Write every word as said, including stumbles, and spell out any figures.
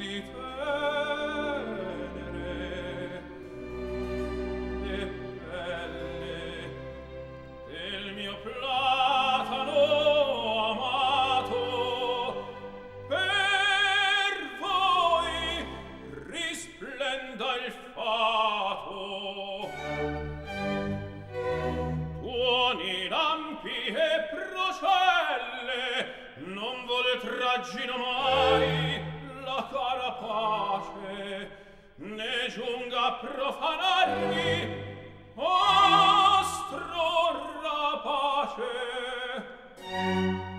di tenere e belle del mio platano amato per voi risplenda il fato. Tuoni lampi e procelle non vol traggino mai la cara pace, ne giunga a profanarvi ostro rapace.